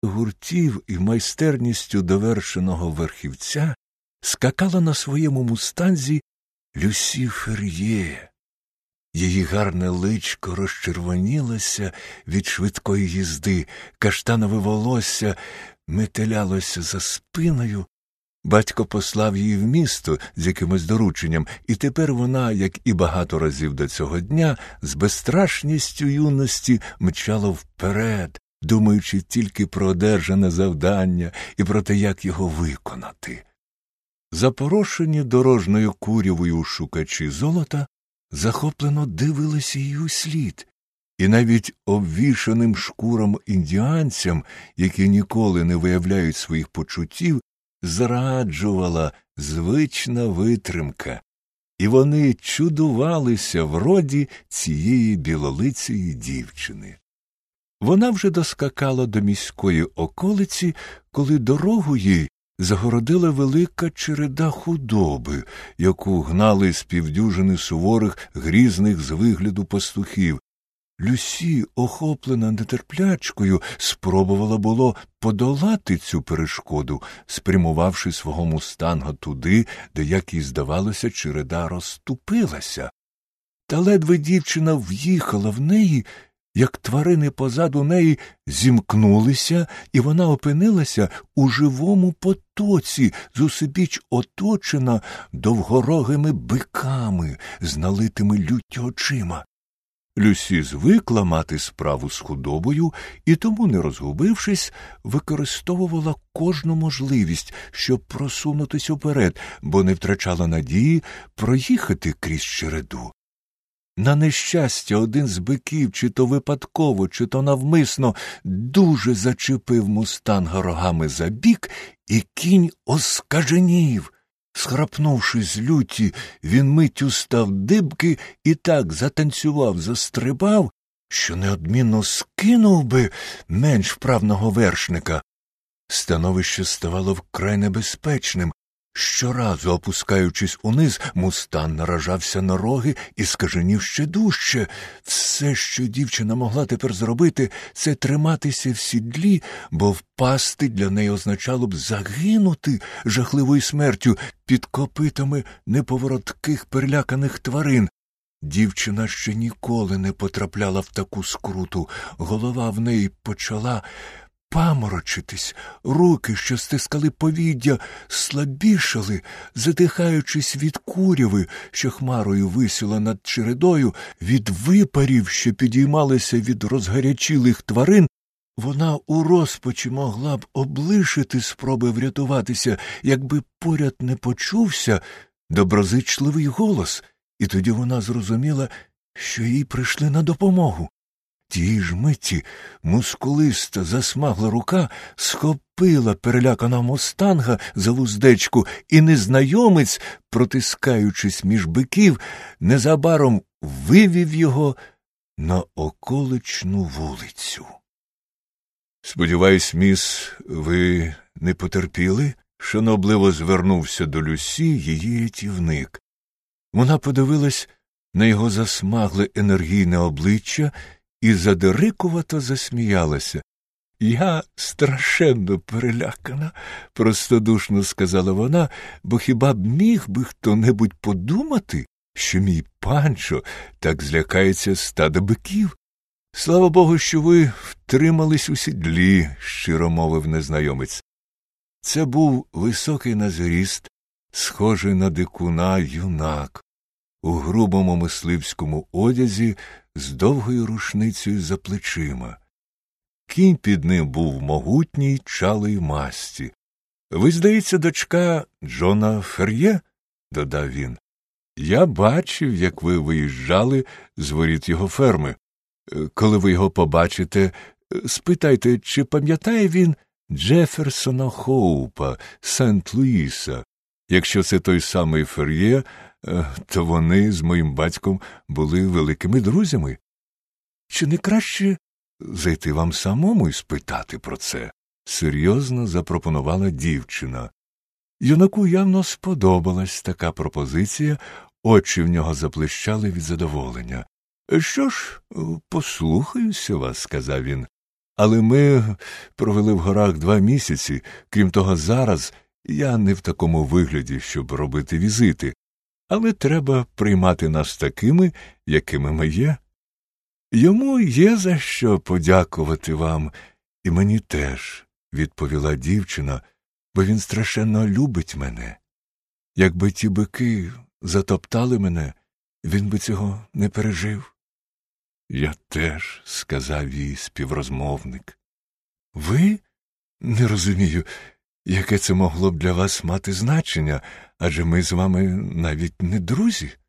гуртів і майстерністю довершеного верхівця скакала на своєму мустанзі Люсі Фер'є. Її гарне личко розчервонілося від швидкої їзди, каштанове волосся метелялося за спиною. Батько послав її в місто з якимось дорученням, і тепер вона, як і багато разів до цього дня, з безстрашністю юності мчала вперед, думаючи тільки про одержане завдання і про те, як його виконати. Запорошені дорожньою курявою шукачі золота захоплено дивилися їй услід, і навіть обвішаним шкурам індіанцям, які ніколи не виявляють своїх почуттів, зраджувала звична витримка, і вони чудувалися вроді цієї білолицеї дівчини. Вона вже доскакала до міської околиці, коли дорогу їй загородила велика череда худоби, яку гнали з півдюжини суворих, грізних з вигляду пастухів. Люсі, охоплена нетерплячкою, спробувала було подолати цю перешкоду, спрямувавши свого мустанга туди, де, як їй здавалося, череда розступилася. Та ледве дівчина в'їхала в неї, як тварини позаду неї зімкнулися, і вона опинилася у живому потоці, зусебіч оточена довгорогими биками з налитими люттю очима. Люсі звикла мати справу з худобою і тому, не розгубившись, використовувала кожну можливість, щоб просунутись уперед, бо не втрачала надії проїхати крізь череду. На нещастя, один з биків, чи то випадково, чи то навмисно, дуже зачепив мустанга рогами за бік, і кінь оскаженів. Схрапнувши з люті, він миттю став дибки і так затанцював, застрибав, що неодмінно скинув би менш вправного вершника. Становище ставало вкрай небезпечним. Щоразу, опускаючись униз, мустан наражався на роги і скаженів ще дужче. Все, що дівчина могла тепер зробити, це триматися в сідлі, бо впасти для неї означало б загинути жахливою смертю під копитами неповоротких переляканих тварин. Дівчина ще ніколи не потрапляла в таку скруту. Голова в неї почала паморочитись, руки, що стискали повіддя, слабішали, задихаючись від куряви, що хмарою висіла над чередою, від випарів, що підіймалися від розгарячілих тварин. Вона у розпачі могла б облишити спроби врятуватися, якби поряд не почувся доброзичливий голос, і тоді вона зрозуміла, що їй прийшли на допомогу. Тієї ж миті мускулиста, засмагла рука схопила переляканого мустанга за вуздечку, і незнайомець, протискаючись між биків, незабаром вивів його на околичну вулицю. «Сподіваюсь, міс, ви не потерпіли?» — шанобливо звернувся до Люсі її рятівник. Вона подивилась на його засмагле енергійне обличчя і задирикувато засміялася. «Я страшенно перелякана», — простодушно сказала вона, «бо хіба б міг би хто-небудь подумати, що мій панчо так злякається стада биків?» «Слава Богу, що ви втримались у сідлі», — щиро мовив незнайомець. Це був високий на зріст, схожий на дикуна юнак, у грубому мисливському одязі з довгою рушницею за плечима. Кінь під ним був могутній, чалої масті. «Ви, здається, дочка Джона Фер'є?» — додав він. «Я бачив, як ви виїжджали з воріт його ферми. Коли ви його побачите, спитайте, чи пам'ятає він Джеферсона Хоупа, Сент-Луїса. Якщо це той самий Фер'є, то вони з моїм батьком були великими друзями. Чи не краще зайти вам самому і спитати про це?» — серйозно запропонувала дівчина. Юнаку явно сподобалась така пропозиція, очі в нього заблищали від задоволення. «Що ж, послухаюся вас», — сказав він. Але ми провели в горах 2 місяці, крім того, зараз я не в такому вигляді, щоб робити візити, але треба приймати нас такими, якими ми є. Йому є за що подякувати вам, і мені теж, відповіла дівчина, бо він страшенно любить мене. Якби ті бики затоптали мене, він би цього не пережив. Я теж, сказав їй співрозмовник. Ви? Не розумію, яке це могло б для вас мати значення, адже ми з вами навіть не друзі.